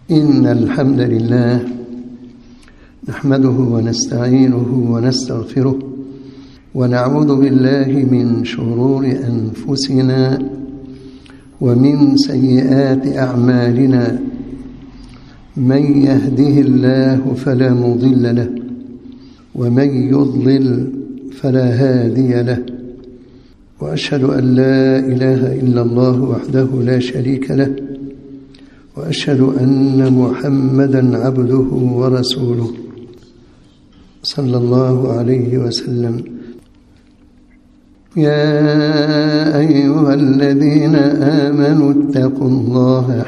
إن الحمد لله نحمده ونستعينه ونستغفره ونعوذ بالله من شرور أنفسنا ومن سيئات أعمالنا. من يهده الله فلا مضل له ومن يضلل فلا هادي له، وأشهد أن لا إله إلا الله وحده لا شريك له، وأشهد أن محمدًا عبده ورسوله صلى الله عليه وسلم. يا أيها الذين آمنوا اتقوا الله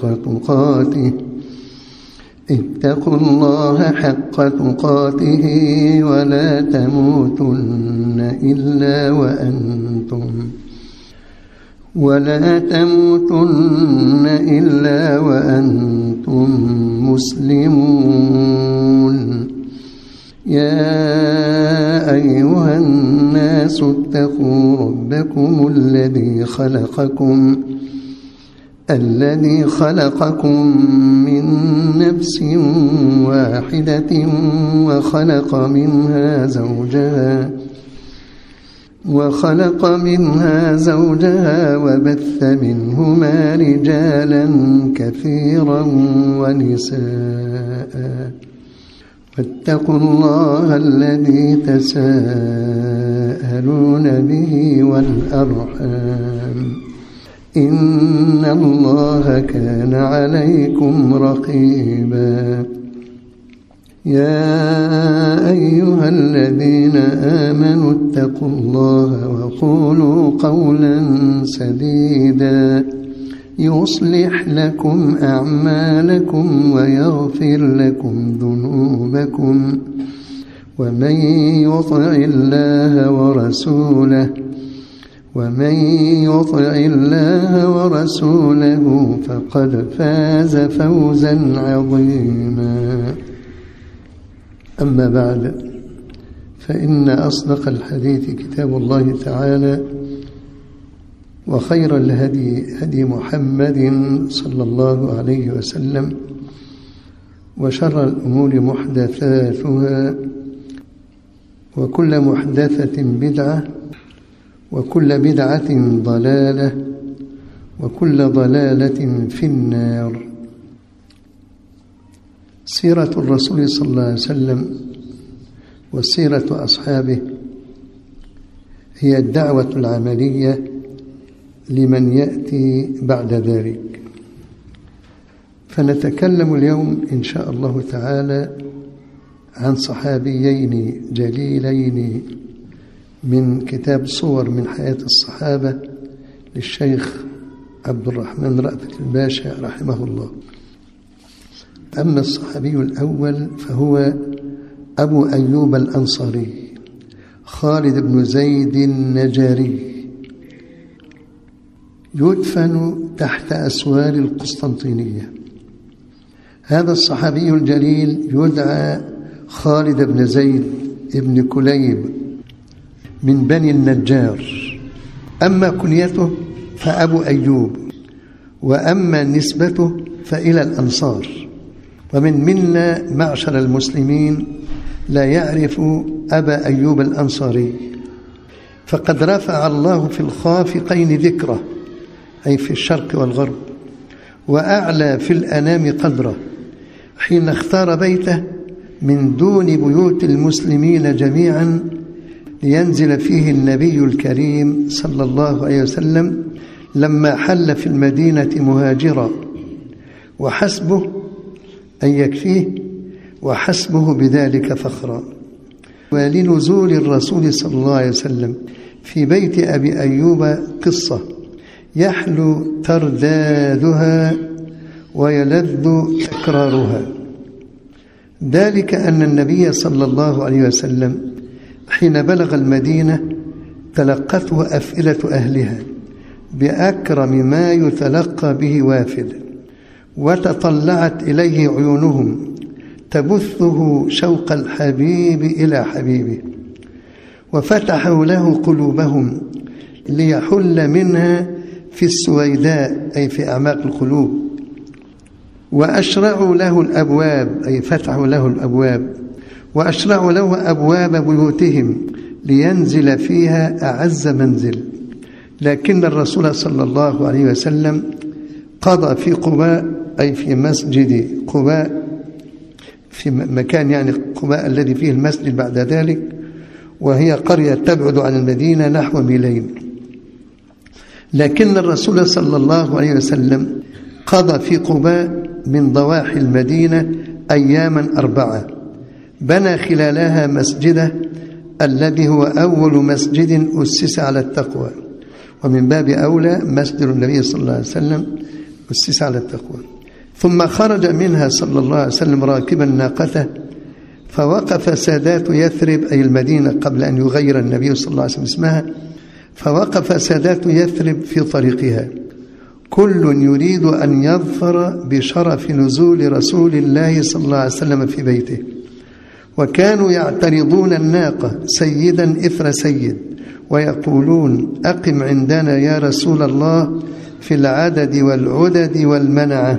حق تقاته ولا تموتن إلا وأنتم مسلمون. يا أيها الناس اتقوا ربكم الذي خلقكم من نفس واحدة وخلق منها زوجها وبث منهما رجالا كثيرا ونساء، واتقوا الله الذي تساءلون به والأرحام، إن الله كان عليكم رقيبا. يا أيها الذين آمنوا اتقوا الله وقولوا قولا سديدا يصلح لكم أعمالكم ويغفر لكم ذنوبكم، ومن يطع الله ورسوله فقد فاز فوزا عظيما. أما بعد، فإن أصدق الحديث كتاب الله تعالى، وخير الهدي هدي محمد صلى الله عليه وسلم، وشر الأمور محدثاتها، وكل محدثة بدعة، وكل بدعة ضلالة، وكل ضلالة في النار. سيرة الرسول صلى الله عليه وسلم وسيرة أصحابه هي الدعوة العملية لمن يأتي بعد ذلك. فنتكلم اليوم إن شاء الله تعالى عن صحابيين جليلين من كتاب صور من حياة الصحابة للشيخ عبد الرحمن رأفت الباشا رحمه الله. أما الصحابي الأول فهو أبو أيوب الأنصاري خالد بن زيد النجاري، يدفن تحت أسوار القسطنطينية. هذا الصحابي الجليل يدعى خالد بن زيد بن كليب من بني النجار. أما كنيته فأبو أيوب، وأما نسبته فإلى الأنصار. ومنا معشر المسلمين لا يعرف أبا أيوب الأنصاري، فقد رفع الله في الخافقين ذكره، أي في الشرق والغرب، وأعلى في الأنام قدره حين اختار بيته من دون بيوت المسلمين جميعا لينزل فيه النبي الكريم صلى الله عليه وسلم لما حل في المدينة مهاجرا، وحسبه أن يكفيه، وحسبه بذلك فخرا. ولنزول الرسول صلى الله عليه وسلم في بيت أبي أيوب قصة يحلو تردادها ويلذ تكرارها. ذلك أن النبي صلى الله عليه وسلم حين بلغ المدينة تلقته أفئدة أهلها بأكرم ما يتلقى به وافد، وتطلعت إليه عيونهم تبثه شوق الحبيب إلى حبيبه، وفتحوا له قلوبهم ليحل منها في السويداء، أي في أعماق القلوب. وأشرعوا له الأبواب، أي فتحوا له الأبواب، وأشرعوا له أبواب بيوتهم لينزل فيها أعز منزل. لكن الرسول صلى الله عليه وسلم قضى في قباء، أي في مسجد قباء، في مكان يعني قباء الذي فيه المسجد بعد ذلك، وهي قرية تبعد عن المدينة نحو ميلين. لكن الرسول صلى الله عليه وسلم قضى في قباء من ضواحي المدينة أياما 4، بنى خلالها مسجده الذي هو أول مسجد أسس على التقوى، ومن باب أولى مسجد النبي صلى الله عليه وسلم أسس على التقوى. ثم خرج منها صلى الله عليه وسلم راكبا ناقته، فوقف سادات يثرب، أي المدينة قبل أن يغير النبي صلى الله عليه وسلم اسمها، فوقف سادات يثرب في طريقها، كل يريد أن يظفر بشرف نزول رسول الله صلى الله عليه وسلم في بيته. وكانوا يعترضون الناقة سيدا إثر سيد، ويقولون أقم عندنا يا رسول الله في العدد والعدد والمنعة،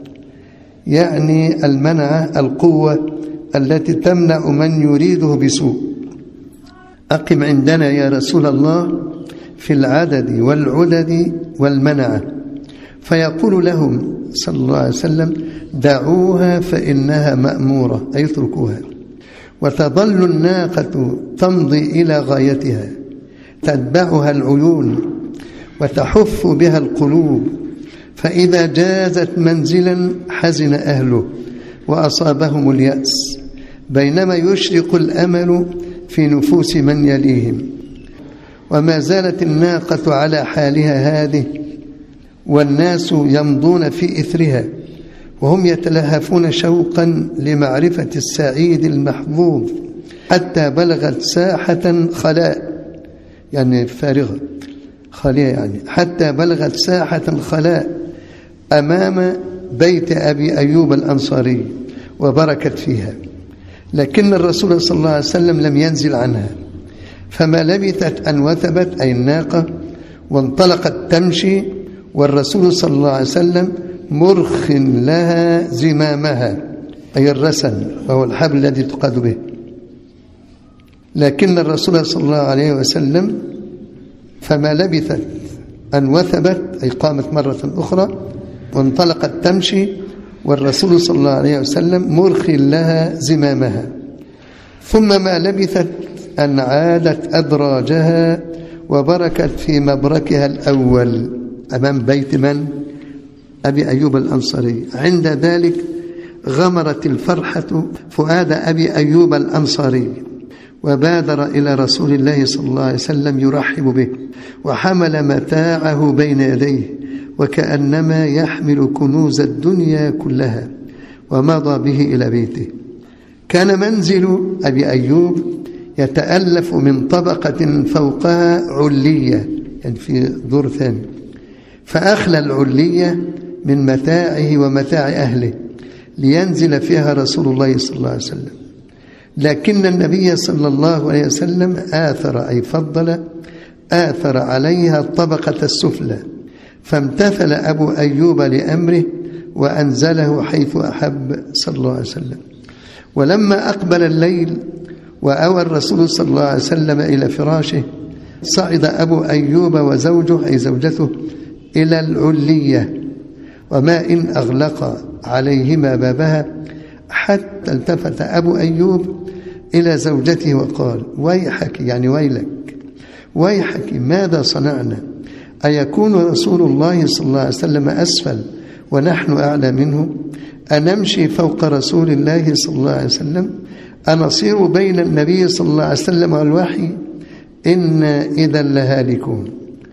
يعني المنعة القوة التي تمنع من يريده بسوء. أقم عندنا يا رسول الله في العدد والعدد والمنعة. فيقول لهم صلى الله عليه وسلم دعوها فإنها مأمورة، أي اتركوها. وتظل الناقة تمضي إلى غايتها، تتبعها العيون وتحف بها القلوب، فإذا جازت منزلا حزن أهله وأصابهم اليأس، بينما يشرق الأمل في نفوس من يليهم. وما زالت الناقة على حالها هذه، والناس يمضون في إثرها، وهم يتلهفون شوقا لمعرفة السعيد المحظوظ، حتى بلغت ساحة خلاء، يعني فارغة خالية، يعني حتى بلغت ساحة خلاء أمام بيت أبي أيوب الأنصاري وبركت فيها. لكن الرسول صلى الله عليه وسلم لم ينزل عنها، فما لبثت أن وثبت، أي الناقة، وانطلقت تمشي، والرسول صلى الله عليه وسلم مرخ لها زمامها، أي الرسن، وهو الحبل الذي تقاد به. لكن الرسول صلى الله عليه وسلم فما لبثت أن وثبت، أي قامت مرة أخرى وانطلقت تمشي، والرسول صلى الله عليه وسلم مرخ لها زمامها. ثم ما لبثت أن عادت أدراجها وبركت في مبركها الأول أمام بيت من؟ أبي أيوب الأنصاري. عند ذلك غمرت الفرحة فؤاد أبي أيوب الأنصاري، وبادر إلى رسول الله صلى الله عليه وسلم يرحب به، وحمل متاعه بين يديه وكأنما يحمل كنوز الدنيا كلها، ومضى به إلى بيته. كان منزل أبي أيوب يتألف من طبقة فوقها علية، يعني في دور ثاني، فأخلى العلية من متاعه ومتاع أهله لينزل فيها رسول الله صلى الله عليه وسلم. لكن النبي صلى الله عليه وسلم آثر، أي فضل، آثر عليها الطبقة السفلى، فامتثل أبو أيوب لأمره وأنزله حيث أحب صلى الله عليه وسلم. ولما أقبل الليل وأوى الرسول صلى الله عليه وسلم إلى فراشه، صعد أبو أيوب وزوجه، أي زوجته، إلى العلية، وما إن أغلق عليهما بابها، حتى التفت أبو أيوب إلى زوجته وقال ويحك، يعني ويلك، ويحك ماذا صنعنا؟ أيكون رسول الله صلى الله عليه وسلم أسفل ونحن أعلى منه؟ أنمشي فوق رسول الله صلى الله عليه وسلم؟ أنصير بين النبي صلى الله عليه وسلم والوحي؟ إنا إذا لهالكون.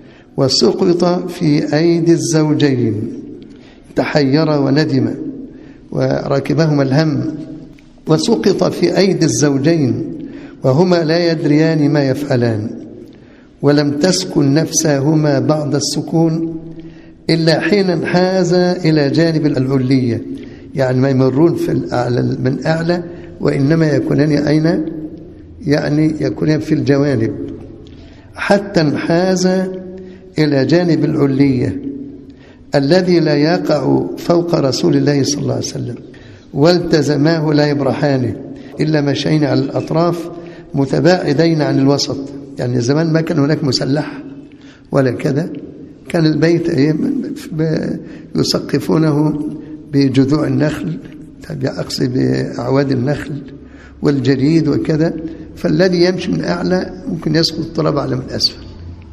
وسقط في أيدي الزوجين، تحير وندم وركبهما الهم، وسقط في أيدي الزوجين وهما لا يدريان ما يفعلان، ولم تسكن نفسهما بعد السكون إلا حين انحاز إلى جانب العلية، يعني ما يمرون في الأعلى من أعلى، وإنما يكونان أين؟ يعني يكونان في الذي لا يقع فوق رسول الله صلى الله عليه وسلم، والتزماه لا يبرحانه إلا مشين على الأطراف متباعدين عن الوسط. يعني زمان ما كان هناك مسلح ولا كذا، كان البيت يسقفونه بجذوع النخل، أقصد بأعواد النخل والجريد وكذا، فالذي يمشي من أعلى ممكن يسقط التراب على من أسفل.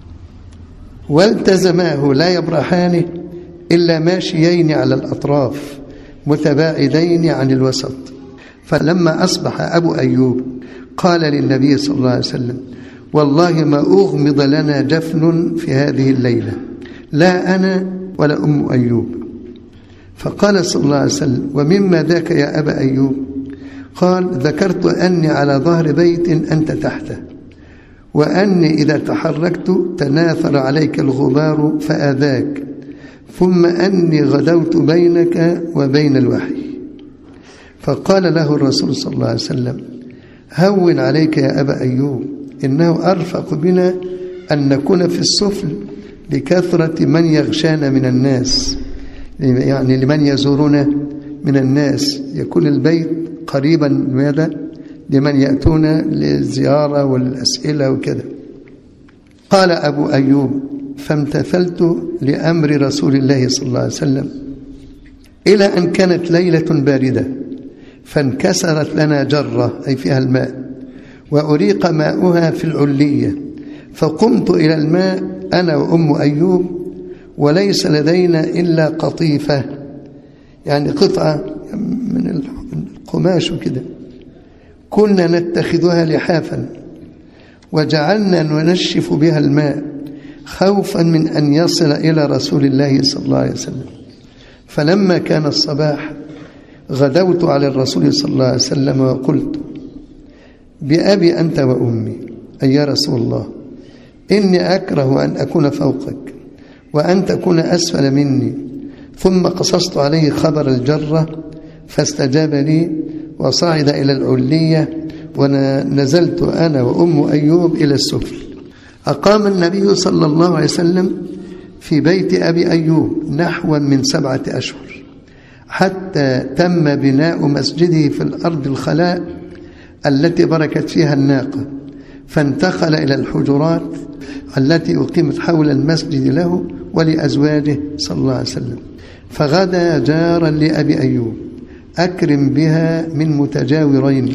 والتزماه لا يبرحانه إلا ماشيين على الأطراف متباعدين عن الوسط. فلما أصبح أبو أيوب قال للنبي صلى الله عليه وسلم: والله ما أغمض لنا جفن في هذه الليلة، لا أنا ولا أم أيوب. فقال صلى الله عليه وسلم: ومما ذاك يا أبا أيوب؟ قال: ذكرت أني على ظهر بيت أنت تحته، وأني إذا تحركت تناثر عليك الغبار فآذاك، ثم أني غدوت بينك وبين الوحي. فقال له الرسول صلى الله عليه وسلم: هون عليك يا أبا أيوب، إنه أرفق بنا أن نكون في السفل لكثرة من يغشانا من الناس، يعني لمن يزورنا من الناس، يكون البيت قريبا ماذا لمن يأتون للزيارة والأسئلة وكذا. قال أبو أيوب: فامتثلت لأمر رسول الله صلى الله عليه وسلم إلى أن كانت ليلة باردة، فانكسرت لنا جرة أي فيها الماء، وأريق ماؤها في العلية، فقمت إلى الماء أنا وأم أيوب، وليس لدينا إلا قطيفة، يعني قطعة من القماش وكده، كنا نتخذها لحافا، وجعلنا ننشف بها الماء خوفا من أن يصل إلى رسول الله صلى الله عليه وسلم. فلما كان الصباح غدوت على الرسول صلى الله عليه وسلم وقلت: بأبي أنت وأمي، أي يا رسول الله، إني أكره أن أكون فوقك وأن تكون أسفل مني. ثم قصصت عليه خبر الجرة فاستجاب لي وصعد إلى العلية، ونزلت أنا وأم أيوب إلى السفل. أقام النبي صلى الله عليه وسلم في بيت أبي أيوب نحو من 7 أشهر، حتى تم بناء مسجده في الأرض الخلاء التي بركت فيها الناقة، فانتقل إلى الحجرات التي أقيمت حول المسجد له ولأزواجه صلى الله عليه وسلم. فغدا جارا لأبي أيوب أكرم بها من متجاورين.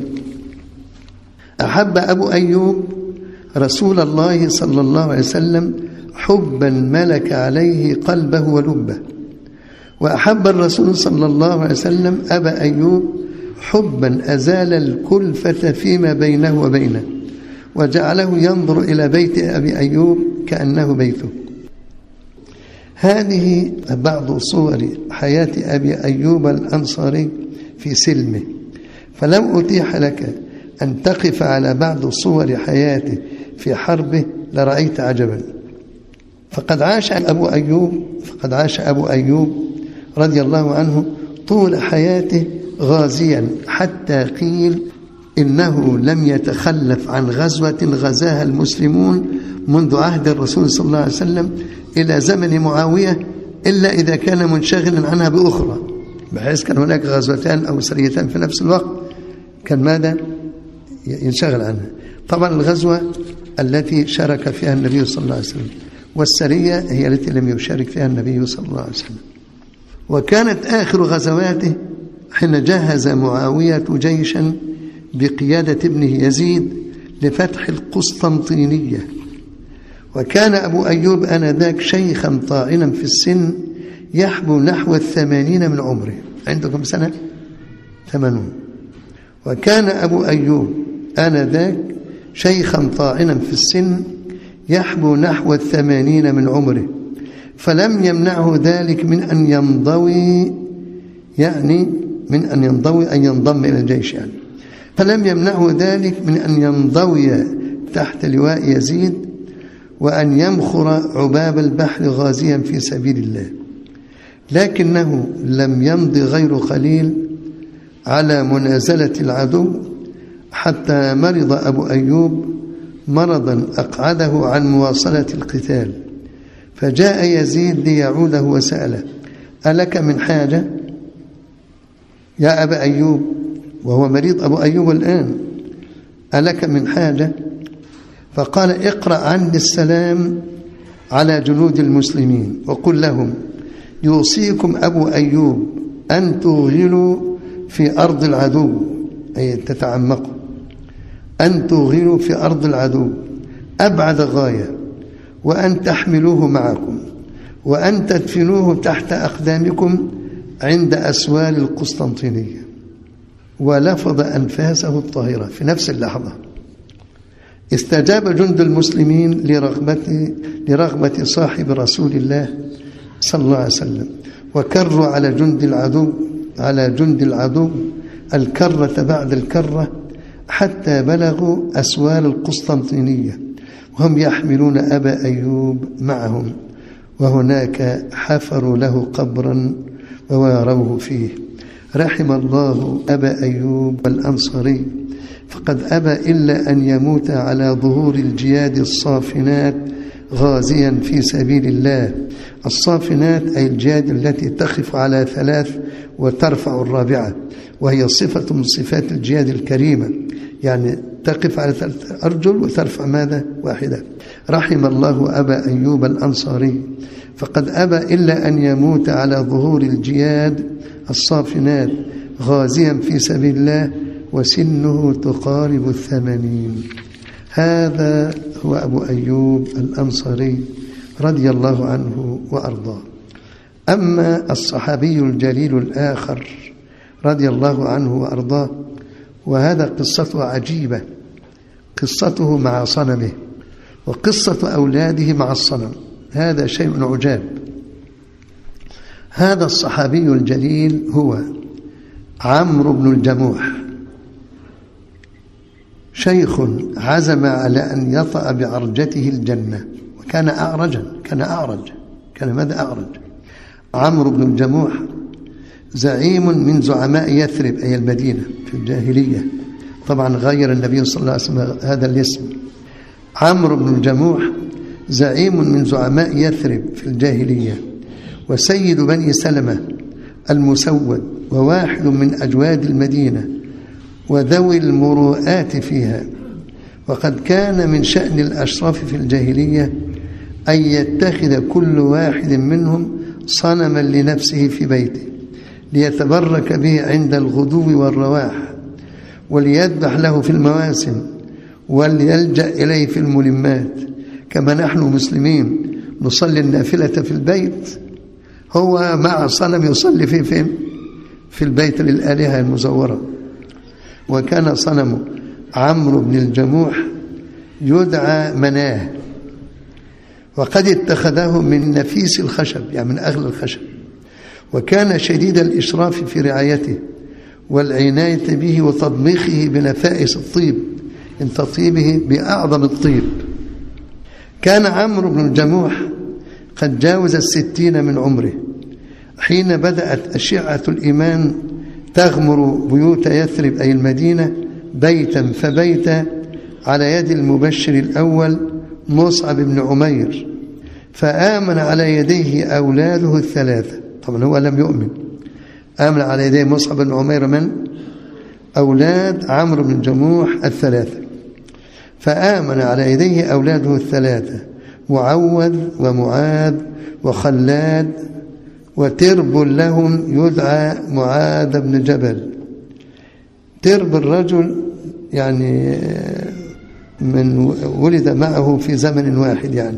أحب أبو أيوب رسول الله صلى الله عليه وسلم حبا ملك عليه قلبه ولبه، وأحب الرسول صلى الله عليه وسلم أبا أيوب حبا أزال الكلفة فيما بينه وبينه، وجعله ينظر إلى بيت أبي أيوب كأنه بيته. هذه بعض صور حياة أبي أيوب الأنصاري في سلمه، فلو أتيح لك أن تقف على بعض صور حياته في حربه لرأيت عجبا. فقد عاش أبو أيوب رضي الله عنه طول حياته غازيا، حتى قيل إنه لم يتخلف عن غزوة غزاها المسلمون منذ عهد الرسول صلى الله عليه وسلم إلى زمن معاوية إلا إذا كان منشغلا عنها بأخرى، بحيث كان هناك غزوتان أو سريتان في نفس الوقت كان ماذا ينشغل عنها. طبعا الغزوة التي شارك فيها النبي صلى الله عليه وسلم، والسرية هي التي لم يشارك فيها النبي صلى الله عليه وسلم. وكانت آخر غزواته حين جهز معاوية جيشا بقيادة ابنه يزيد لفتح القسطنطينية، وكان أبو أيوب آنذاك شيخا طاعنا في السن يحبو نحو 80 من عمره. عندكم سنة 80. وكان أبو أيوب آنذاك شيخا طاعنا في السن يحبو نحو 80 من عمره، فلم يمنعه ذلك من أن ينضوي، يعني من أن ينضوي أن ينضم إلى الجيش، يعني فلم يمنعه ذلك من أن ينضوي تحت لواء يزيد وأن يمخر عباب البحر غازيا في سبيل الله. لكنه لم يمض غير قليل على منازلة العدو حتى مرض أبو أيوب مرضا أقعده عن مواصلة القتال، فجاء يزيد ليعوده وسأله: ألك من حاجة يا أبا أيوب؟ وهو مريض أبو أيوب الآن. ألك من حاجة؟ فقال اقرأ عني السلام على جنود المسلمين وقل لهم يوصيكم أبو أيوب أن توغلوا في أرض العدو، أي تتعمقوا، أن توغلوا في أرض العدو أبعد غاية، وأن تحملوه معكم، وأن تدفنوه تحت أقدامكم عند أسوال القسطنطينية. ولفظ أنفاسه الطاهرة في نفس اللحظة. استجاب جند المسلمين لرغبة صاحب رسول الله صلى الله عليه وسلم، وكروا على جند العدو الكرة بعد الكرة حتى بلغوا أسوال القسطنطينية، وهم يحملون أبا أيوب معهم، وهناك حفروا له قبرا وواروه فيه. رحم الله أبا أيوب الأنصاري، فقد أبى إلا أن يموت على ظهور الجياد الصافنات غازيا في سبيل الله. الصافنات أي الجياد التي تخف على 3 وترفع الرابعة، وهي صفة من صفات الجياد الكريمة، يعني تقف على 3 أرجل وترفع ماذا؟ واحدة. رحم الله أبا أيوب الأنصاري، فقد أبى إلا أن يموت على ظهور الجياد الصافنات غازيا في سبيل الله، وسنه تقارب 80. هذا هو أبو أيوب الأنصاري رضي الله عنه وأرضاه. أما الصحابي الجليل الآخر رضي الله عنه وأرضاه، وهذا قصته عجيبة، قصته مع صنمه، وقصة أولاده مع الصنم، هذا شيء عجاب. هذا الصحابي الجليل هو عمرو بن الجموح، شيخ عزم على أن يطأ بعرجته الجنة، وكان أعرجا، كان ماذا أعرج. عمرو بن الجموح زعيم من زعماء يثرب أي المدينة في الجاهلية، طبعا غير النبي صلى الله عليه وسلم هذا الاسم. عمرو بن الجموح زعيم من زعماء يثرب في الجاهلية، وسيد بني سلمة المسود، وواحد من أجواد المدينة وذوي المروءات فيها. وقد كان من شأن الأشراف في الجاهلية أن يتخذ كل واحد منهم صنما لنفسه في بيته ليتبرك به عند الغدو والرواح، وليذبح له في المواسم، وليلجأ إليه في الملمات، كما نحن مسلمين نصلي النافلة في البيت، هو مع صنم يصلي فيه في البيت للآلهة المزورة. وكان صنم عمرو بن الجموح يدعى مناه، وقد اتخذه من نفيس الخشب، يعني من أغلى الخشب، وكان شديد الإشراف في رعايته والعناية به وتضميخه بنفائس الطيب، من تطيبه بأعظم الطيب. كان عمرو بن الجموح قد جاوز 60 من عمره حين بدأت أشعة الإيمان تغمر بيوت يثرب أي المدينة بيتا فبيتا، على يد المبشر الأول مصعب بن عمير، فآمن على يديه أولاده 3. طبعا هو لم يؤمن. آمن على يديه مصعب بن عمير من؟ أولاد عمرو بن الجموح 3. فآمن على يديه أولاده 3 معوذ ومعاذ وخلاد، وترب لهم يدعى معاذ بن جبل. ترب الرجل يعني من ولد معه في زمن واحد يعني.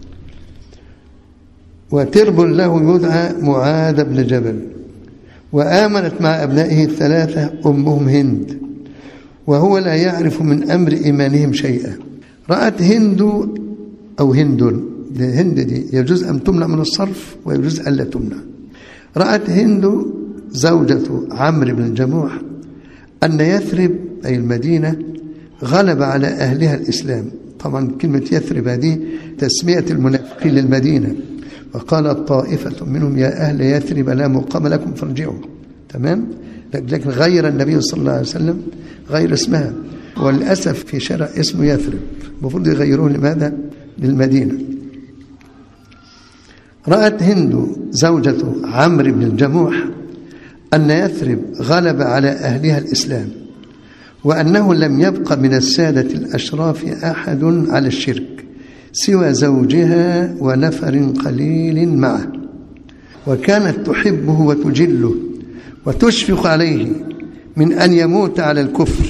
وترب له يدعى معاذ بن جبل. وآمنت مع أبنائه 3 أمهم هند، وهو لا يعرف من أمر إيمانهم شيئا. رأت هند أو هند دي يجوز أن تمنع من الصرف ويجوز ألا تمنع. رأت هند زوجة عمرو بن الجموح أن يثرب أي المدينة غلب على أهلها الإسلام. طبعا كلمة يثرب هذه تسمية المنافقين للمدينة، وقالت طائفة منهم يا أهل يثرب لا مقام لكم فارجعوا. تمام؟ لكن غير النبي صلى الله عليه وسلم غير اسمها، وللأسف في شارع اسمه يثرب، المفروض يغيروه لماذا؟ للمدينة. رأت هند زوجة عمرو بن الجموح أن يثرب غلب على أهلها الإسلام، وأنه لم يبق من السادة الأشراف أحد على الشرك سوى زوجها ونفر قليل معه، وكانت تحبه وتجله وتشفق عليه من أن يموت على الكفر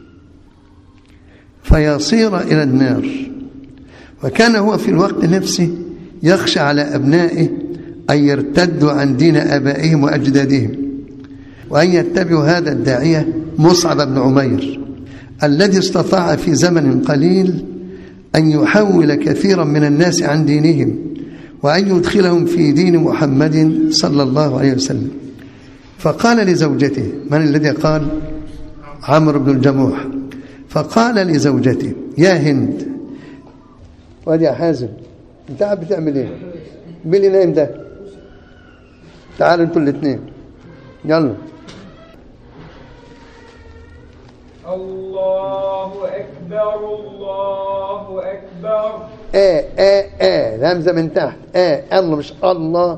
فيصير إلى النار. وكان هو في الوقت نفسه يخشى على أبنائه أن يرتدوا عن دين آبائهم وأجدادهم، وأن يتبعوا هذا الداعية مصعب بن عمير الذي استطاع في زمن قليل أن يحول كثيرا من الناس عن دينهم وأن يدخلهم في دين محمد صلى الله عليه وسلم. فقال لزوجته، من الذي قال؟ عمرو بن الجموح. فقال لزوجته: يا هند، وادي يا حازم، انت قاعد بتعمل ايه؟ بيلي نايم ده، تعالوا انتوا الاثنين، يلا. الله أكبر الله أكبر. الهمزة من تحت. الله، مش الله.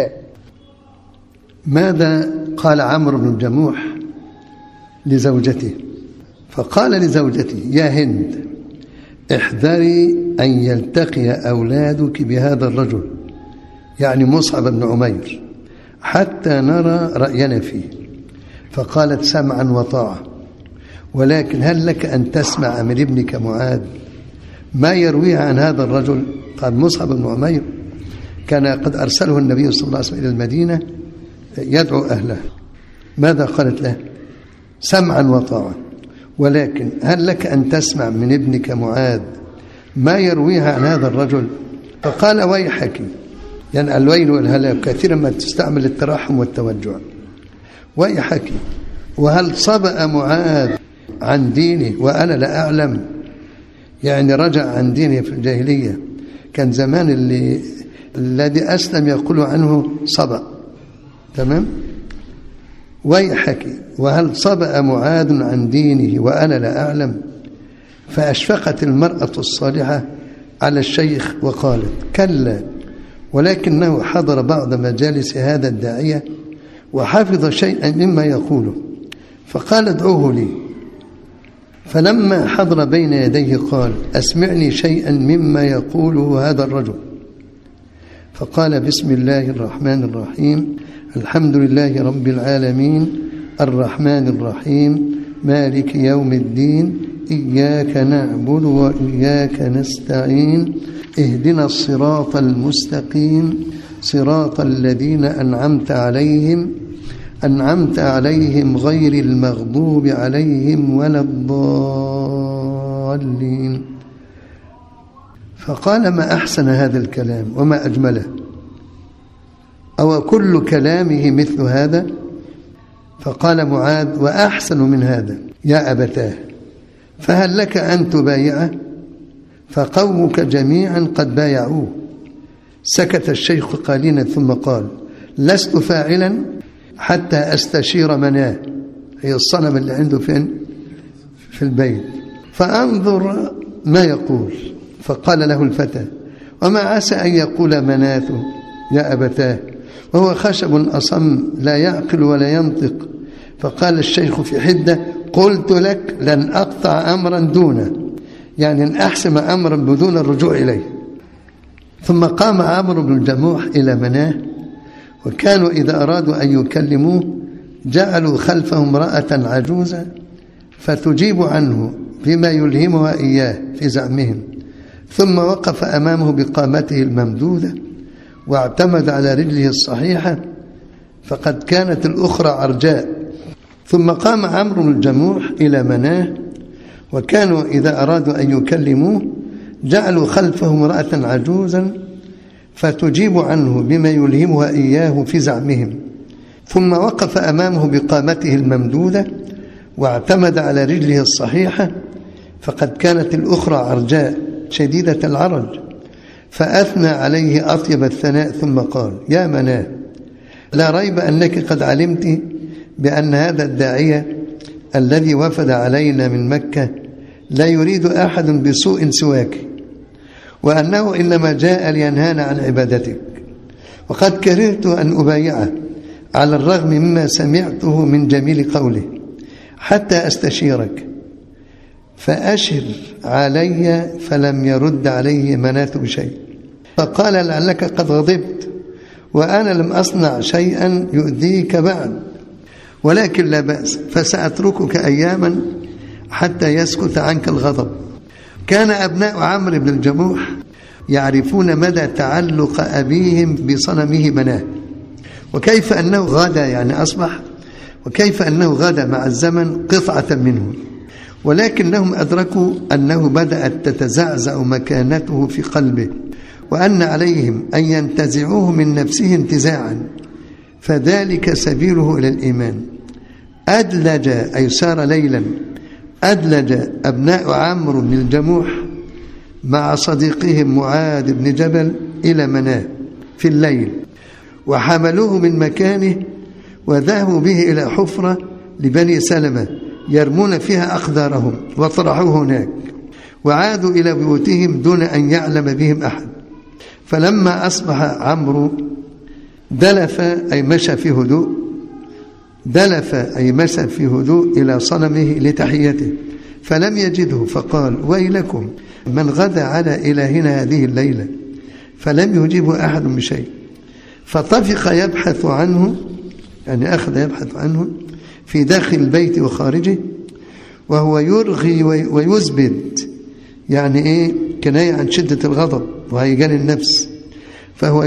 ماذا قال عمرو بن الجموح لزوجته؟ فقال لزوجته: يا هند، احذري أن يلتقي أولادك بهذا الرجل، يعني مصعب بن عمير، حتى نرى رأينا فيه. فقالت: سمعا وطاعة، ولكن هل لك أن تسمع من ابنك معاذ ما يرويه عن هذا الرجل؟ قال: مصعب بن عمير كان قد أرسله النبي صلى الله عليه وسلم إلى المدينة يدعو أهله. ماذا قالت له؟ سمعا وطاعة، ولكن هل لك أن تسمع من ابنك معاذ ما يرويه عن هذا الرجل؟ فقال: ويحك، يعني الويل والهلاك، كثيرا ما تستعمل التراحم والتوجع. ويحك، وهل صبأ معاذ عن دينه وأنا لا أعلم؟ يعني رجع عن دينه في الجاهلية، كان زمان الذي أسلم يقول عنه صبأ. تمام؟ ويحك، وهل صبأ معاذ عن دينه وأنا لا أعلم؟ فأشفقت المرأة الصالحة على الشيخ وقالت: كلا، ولكنه حضر بعض مجالس هذا الداعية وحفظ شيئا مما يقوله، فقال: ادعوه لي. فلما حضر بين يديه قال: أسمعني شيئا مما يقوله هذا الرجل. فقال: بسم الله الرحمن الرحيم، الحمد لله رب العالمين، الرحمن الرحيم، مالك يوم الدين، إياك نعبد وإياك نستعين، اهدنا الصراط المستقيم، صراط الذين أنعمت عليهم غير المغضوب عليهم ولا الضالين. فقال: ما أحسن هذا الكلام وما أجمله، أو كل كلامه مثل هذا؟ فقال معاذ: وأحسن من هذا يا أبتاه، فهل لك أن تبايعه؟ فقومك جميعا قد بايعوه. سكت الشيخ قليلا ثم قال: لست فاعلا حتى أستشير مناه، هي الصنم اللي عنده فين؟ في البيت، فأنظر ما يقول. فقال له الفتى: وما عسى أن يقول مناته يا أبتاه، وهو خشب أصم لا يعقل ولا ينطق. فقال الشيخ في حدة: قلت لك لن أقطع أمرا دونه، يعني أن أحسم أمرا بدون الرجوع إليه. ثم قام عمرو بن الجموح إلى مناه، وكانوا إذا أرادوا أن يكلموه جعلوا خلفه امرأة عجوزة فتجيب عنه بما يلهمها إياه في زعمهم، ثم وقف أمامه بقامته الممدودة واعتمد على رجله الصحيحة، فقد كانت الأخرى عرجاء. ثم قام عمرو بن الجموح إلى مناه، وكانوا إذا أرادوا أن يكلموه جعلوا خلفه امرأة عجوزا فتجيب عنه بما يلهمها إياه في زعمهم، ثم وقف أمامه بقامته الممدودة واعتمد على رجله الصحيحة، فقد كانت الأخرى عرجاء شديدة العرج، فأثنى عليه أطيب الثناء ثم قال: يا مناه، لا ريب أنك قد علمت بأن هذا الداعية الذي وفد علينا من مكة لا يريد أحد بسوء سواك، وأنه إنما جاء لينهانا عن عبادتك، وقد كرهت أن أبايعه على الرغم مما سمعته من جميل قوله حتى أستشيرك، فأشر علي، فلم يرد عليه مناة بشيء، فقال لعلك قد غضبت وأنا لم أصنع شيئا يؤذيك بعد، ولكن لا بأس، فسأتركك أياما حتى يسكت عنك الغضب. كان أبناء عمرو بن الجموح يعرفون مدى تعلق أبيهم بصنمه مناه، وكيف أنه غدا يعني أصبح، وكيف أنه غدا مع الزمن قطعة منه، ولكنهم أدركوا أنه بدأت تتزعزع مكانته في قلبه، وأن عليهم أن ينتزعوه من نفسه انتزاعا، فذلك سبيله إلى الإيمان. أدلج أي سار ليلا، أدلج أبناء عمرو بن الجموح مع صديقهم معاذ بن جبل إلى مناه في الليل، وحملوه من مكانه وذهبوا به إلى حفرة لبني سلمة يرمون فيها أقدارهم، وطرحوه هناك، وعادوا إلى بيوتهم دون أن يعلم بهم أحد. فلما أصبح عمرو دلف أي مشى في هدوء، دلف أي مشى في هدوء إلى صنمه لتحيته، فلم يجده، فقال ويلكم من غدا على إلهنا هذه الليلة، فلم يجيبه أحد بشيء. فطفق يبحث عنه، يعني أخذ يبحث عنه في داخل البيت وخارجه، وهو يرغي ويزبد، يعني إيه؟ كناية عن شدة الغضب وهيجان النفس. فهو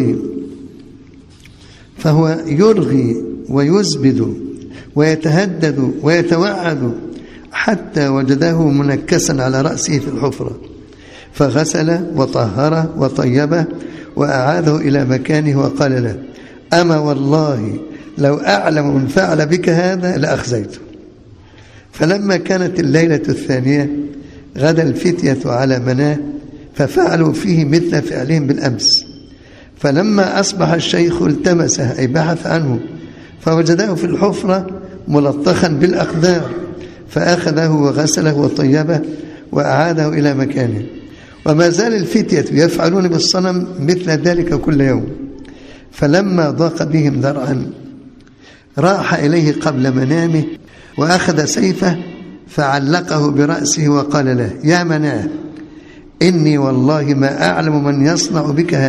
يرغي ويزبد ويتهدد ويتوعد، حتى وجده منكسا على رأسه في الحفرة، فغسل وطهره وطيبه وأعاده إلى مكانه، وقال له أما والله لو أعلم من فعل بك هذا لأخزيته. فلما كانت الليلة الثانية غدا الفتية على مناه، ففعلوا فيه مثل فعلهم بالأمس. فلما أصبح الشيخ التمسه أي بحث عنه، فوجده في الحفرة ملطخا بالأقدار، فأخذه وغسله وطيبه وأعاده إلى مكانه. وما زال الفتية يفعلون بالصنم مثل ذلك كل يوم. فلما ضاق بهم ذرعا راح إليه قبل منامه وأخذ سيفه فعلقه برأسه وقال له يا مناه، إني والله ما أعلم من يصنع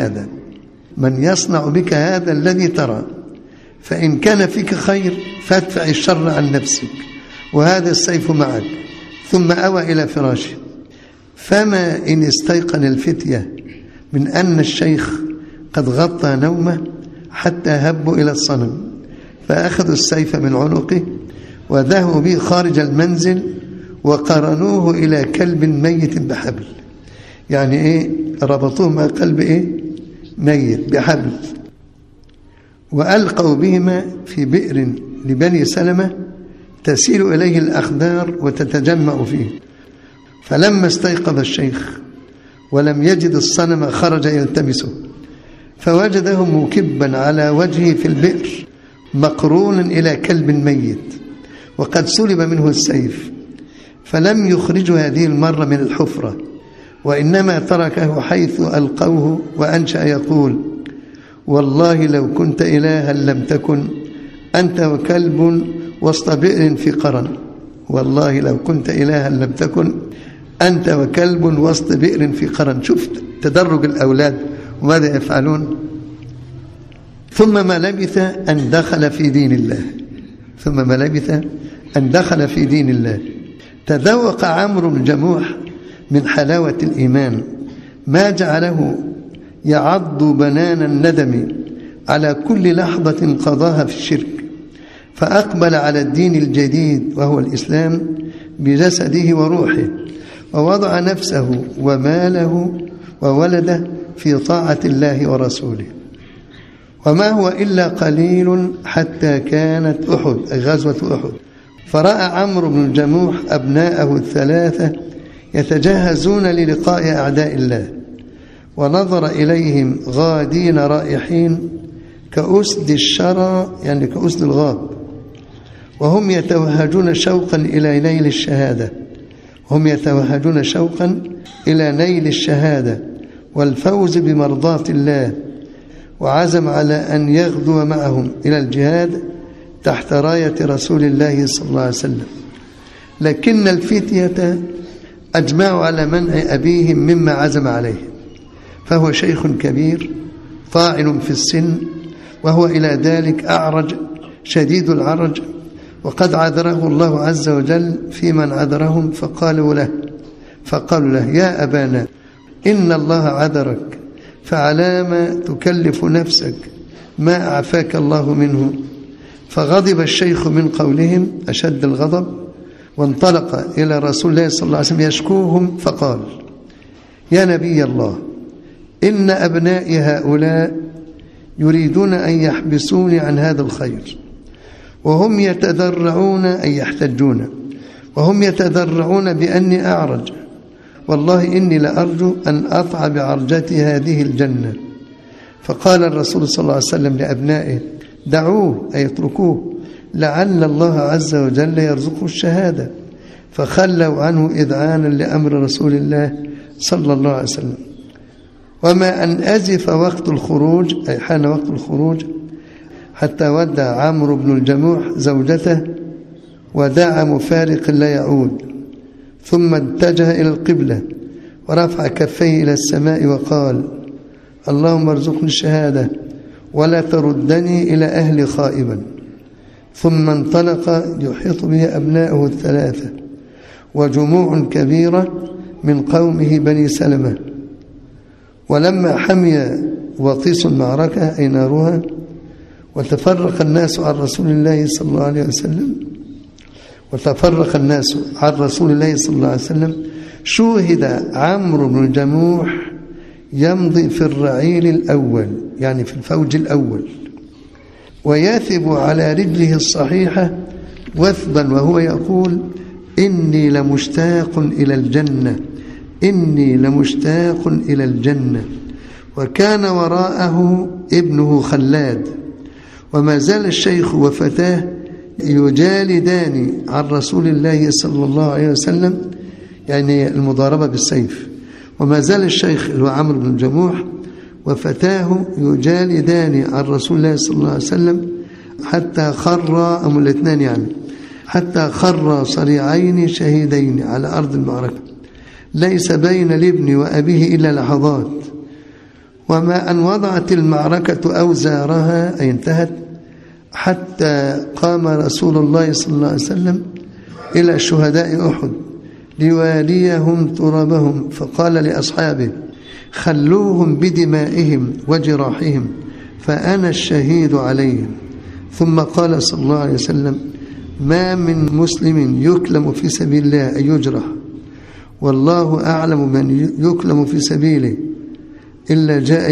بك هذا الذي ترى، فإن كان فيك خير فادفع الشر عن نفسك، وهذا السيف معك. ثم أوى إلى فراشه. فما إن استيقن الفتية من أن الشيخ قد غطى نومه حتى هبوا إلى الصنم، فأخذوا السيف من عنقه وذهبوا به خارج المنزل، وقرنوه إلى كلب ميت بحبل، يعني إيه؟ ربطوه مع قلب إيه؟ ميت بحبل، وألقوا بهما في بئر لبني سلمة تسيل إليه الأخدار وتتجمع فيه. فلما استيقظ الشيخ ولم يجد الصنم خرج يلتمسه، فوجده مكبا على وجهه في البئر مقرونا إلى كلب ميت، وقد سلب منه السيف، فلم يخرجه هذه المرة من الحفرة، وإنما تركه حيث ألقوه، وأنشأ يقول والله لو كنت إلها لم تكن أنت وكلب وسط بئر في قرن، والله لو كنت إلها لم تكن أنت وكلب وسط بئر في قرن. شفت تدرج الأولاد وماذا يفعلون. ثم ما لبث أن دخل في دين الله. تذوق عمرو بن الجموح من حلاوة الإيمان ما جعله يعض بنان الندم على كل لحظة قضاها في الشرك، فأقبل على الدين الجديد وهو الإسلام بجسده وروحه، ووضع نفسه وماله وولده في طاعة الله ورسوله. وما هو إلا قليل حتى كانت أحد أي غزوة أحد، فرأى عمرو بن الجموح أبناءه الثلاثة يتجهزون للقاء أعداء الله، ونظر إليهم غادين رائحين كأسد الشرى، يعني كأسد الغاب، وهم يتوهجون شوقا إلى نيل الشهادة والفوز بمرضاة الله، وعزم على أن يغدو معهم إلى الجهاد تحت راية رسول الله صلى الله عليه وسلم، لكن الفتية أجمعوا على منع أبيهم مما عزم عليه، فهو شيخ كبير طاعن في السن، وهو إلى ذلك أعرج شديد العرج، وقد عذره الله عز وجل في من عذرهم، فقالوا له يا أبانا إن الله عذرك، فعلام تكلف نفسك ما أعفاك الله منه. فغضب الشيخ من قولهم أشد الغضب، وانطلق إلى رسول الله صلى الله عليه وسلم يشكوهم، فقال يا نبي الله إن أبنائي هؤلاء يريدون أن يحبسوني عن هذا الخير، وهم يتذرعون أن يحتجون، وهم يتذرعون بأني أعرج، والله إني لأرجو أن أطع بعرجتي هذه الجنة. فقال الرسول صلى الله عليه وسلم لأبنائه دعوه أي اتركوه، لعل الله عز وجل يرزقه الشهادة، فخلوا عنه إذعانا لأمر رسول الله صلى الله عليه وسلم. وما أن أزف وقت الخروج أي حان وقت الخروج حتى ودع عمرو بن الجموح زوجته ودعا مفارق لا يعود، ثم اتجه إلى القبلة ورفع كفيه إلى السماء وقال اللهم ارزقني الشهادة ولا تردني إلى أهلي خائبا. ثم انطلق يحيط به أبناؤه الثلاثة وجموع كبيرة من قومه بني سلمة. ولما حمي وطيس المعركة أي نارها وتفرق الناس عن رسول الله صلى الله عليه وسلم شوهد عمرو بن الجموح يمضي في الرعيل الأول، يعني في الفوج الأول، ويثب على رجله الصحيحة وثبا وهو يقول إني لمشتاق إلى الجنة. وكان وراءه ابنه خلاد. وما زال الشيخ وفتاه يجالدان عن رسول الله صلى الله عليه وسلم، يعني المضاربة بالسيف. وما زال الشيخ اللي هو عمرو بن الجموح وفتاه يجالدان عن رسول الله صلى الله عليه وسلم حتى خر صريعين شهيدين على أرض المعركة، ليس بين الابن وأبيه إلا لحظات. وما أن وضعت المعركة أوزارها أي انتهت حتى قام رسول الله صلى الله عليه وسلم إلى شهداء أحد ليواليهم ترابهم، فقال لأصحابه خلوهم بدمائهم وجراحهم فأنا الشهيد عليهم. ثم قال صلى الله عليه وسلم ما من مسلم يكلم في سبيل الله أن يجرح، والله أعلم من يكلم في سبيله إلا جاء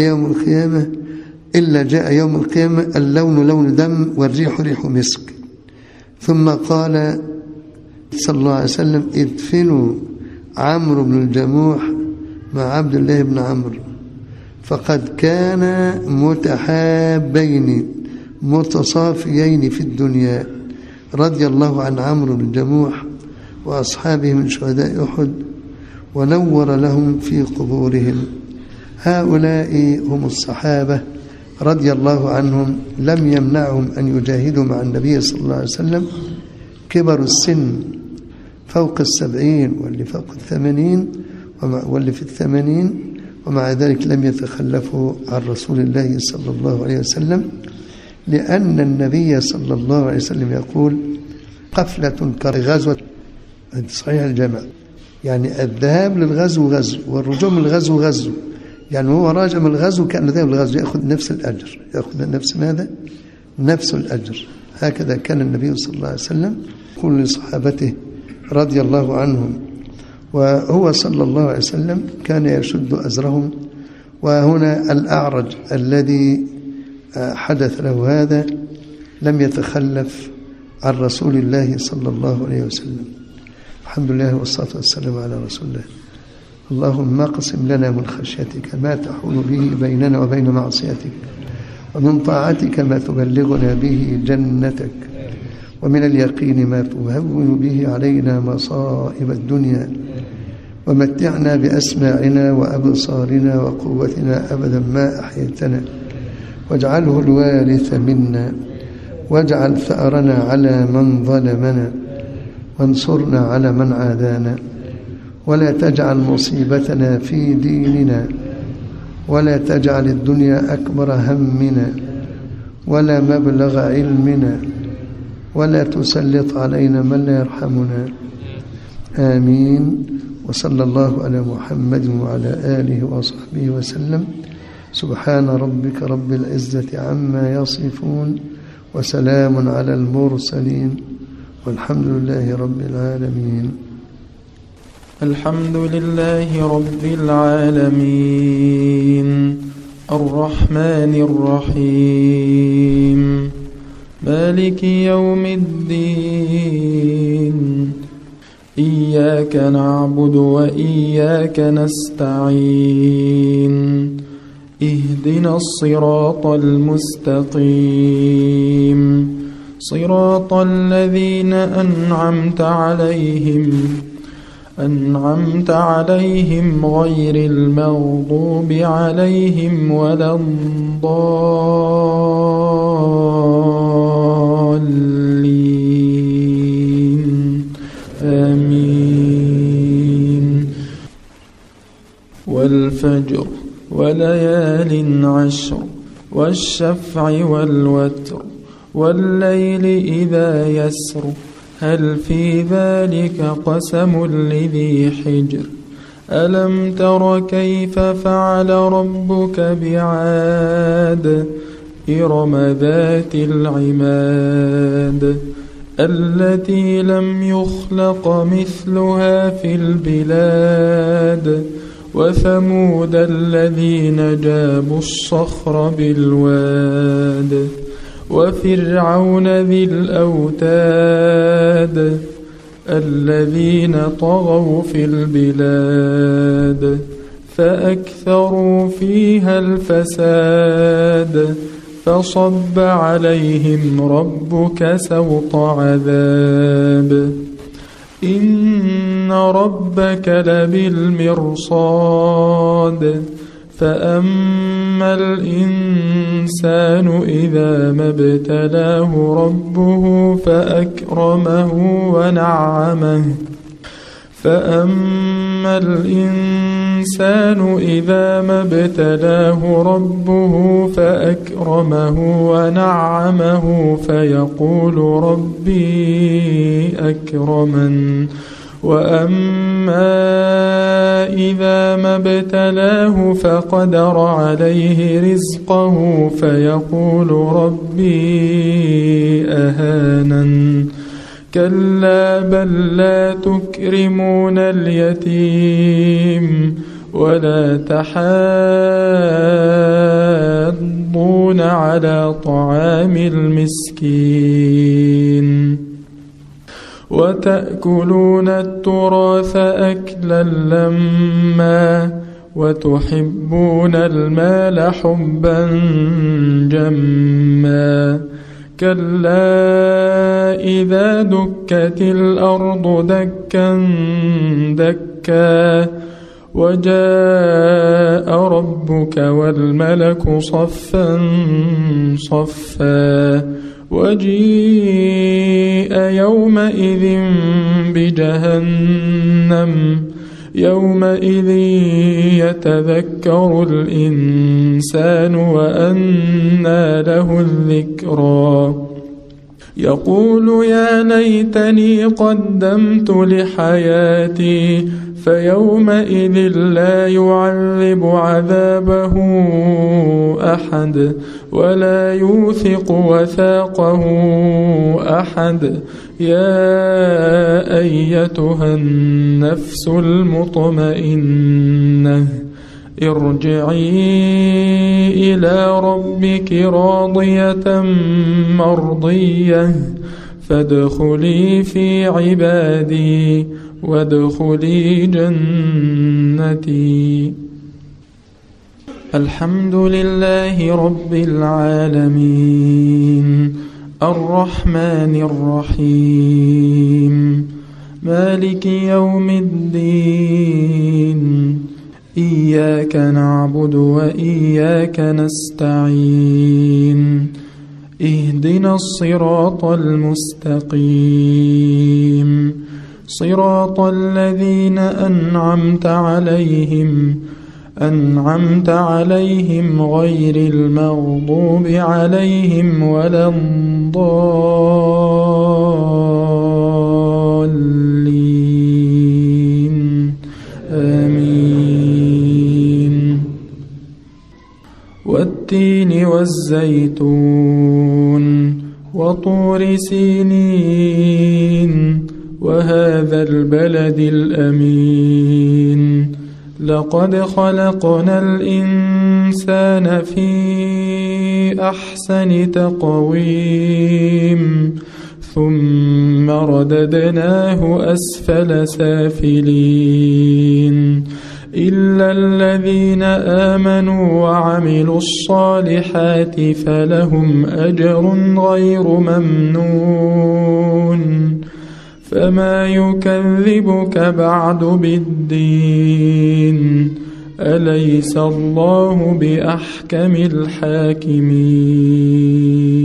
يوم القيامة اللون لون دم والريح ريح مسك. ثم قال صلى الله عليه وسلم ادفنوا عمرو بن الجموح مع عبد الله بن عمرو، فقد كان متحابين متصافيين في الدنيا، رضي الله عن عمرو بن الجموح وأصحابه من شهداء أحد ونور لهم في قبورهم. هؤلاء هم الصحابة رضي الله عنهم، لم يمنعهم أن يجاهدوا مع النبي صلى الله عليه وسلم كبر السن فوق 70 واللي فوق 80 واللي في 80، ومع ذلك لم يتخلفوا عن رسول الله صلى الله عليه وسلم، لأن النبي صلى الله عليه وسلم يقول قفلة كغزوة، صحيح الجمع، يعني الذهاب للغزو غزو والرجوع من الغزو غزو، يعني هو راجع من الغزو كأن ذهب للغزو يأخذ نفس الأجر، نفس الأجر. هكذا كان النبي صلى الله عليه وسلم يقول لصحابته رضي الله عنهم. وهو صلى الله عليه وسلم كان يشد أزرهم. وهنا الأعرج الذي حدث له هذا لم يتخلف عن رسول الله صلى الله عليه وسلم. الحمد لله والصلاة والسلام على رسول الله. اللهم اقسم لنا من خشيتك ما تحول به بيننا وبين معصيتك، ومن طاعتك ما تبلغنا به جنتك، ومن اليقين ما تهون به علينا مصائب الدنيا، ومتعنا بأسماعنا وأبصارنا وقوتنا أبدا ما أحييتنا، واجعله الوارث منا، واجعل ثأرنا على من ظلمنا، وانصرنا على من عادانا، ولا تجعل مصيبتنا في ديننا، ولا تجعل الدنيا أكبر همنا ولا مبلغ علمنا، ولا تسلط علينا من لا يرحمنا. آمين. وصلى الله على محمد وعلى آله وصحبه وسلم. سبحان ربك رب العزة عما يصفون، وسلام على المرسلين، والحمد لله رب العالمين. الحمد لله رب العالمين، الرحمن الرحيم، مالك يوم الدين، إياك نعبد وإياك نستعين، اهدنا الصراط المستقيم، صراط الذين أنعمت عليهم غير المغضوب عليهم ولا الضالين. آمين. والفجر وليال عشر، والشفع والوتر، والليل إذا يسر، هل في ذلك قسم لذي حجر؟ ألم تر كيف فعل ربك بعاد؟ إرم ذات العماد، التي لم يخلق مثلها في البلاد. وثمود الذين جابوا الصخر بالواد، وفرعون ذي الأوتاد، الذين طغوا في البلاد فأكثروا فيها الفساد. فصب عليهم ربك سوط عذاب، إن ربك لبالمرصاد. فأما الإنسان إذا ما ابتلاه ربه فأكرمه ونعمه، فأما الإنسان إذا ما ابتلاه ربه فأكرمه ونعمه فيقول ربي أكرمن. وأما إذا ما ابتلاه فقدر عليه رزقه فيقول ربي أهانن. كلا بل لا تكرمون اليتيم ولا تحاضون على طعام المسكين، وتأكلون التراث أكلا لما، وتحبون المال حبا جما. كلا إذا دكت الأرض دكا دكا، وجاء ربك والملك صفا صفا، وجيء يومئذ بجهنم، يومئذ يتذكر الإنسان وأنى له الذكرى. يقول يا ليتني قدمت لحياتي، فيومئذ لا يعذب عذابه أحد ولا يوثق وثاقه أحد. يا أيتها النفس المطمئنة، ارجعي إلى ربك راضية مرضية، فادخلي في عبادي وادخلي جنتي. الحمد لله رب العالمين، الرحمن الرحيم، مالك يوم الدين، إياك نعبد وإياك نستعين اهدنا الصراط المستقيم صراط الذين أنعمت عليهم غير المغضوب عليهم ولا الضالين آمين. والتين والزيتون وطور سينين وهذا البلد الأمين لقد خلقنا الإنسان في أحسن تقويم ثم رددناه أسفل سافلين إلا الذين آمنوا وعملوا الصالحات فلهم أجر غير ممنون فما يكذبك بعد بالدين أليس الله بأحكم الحاكمين.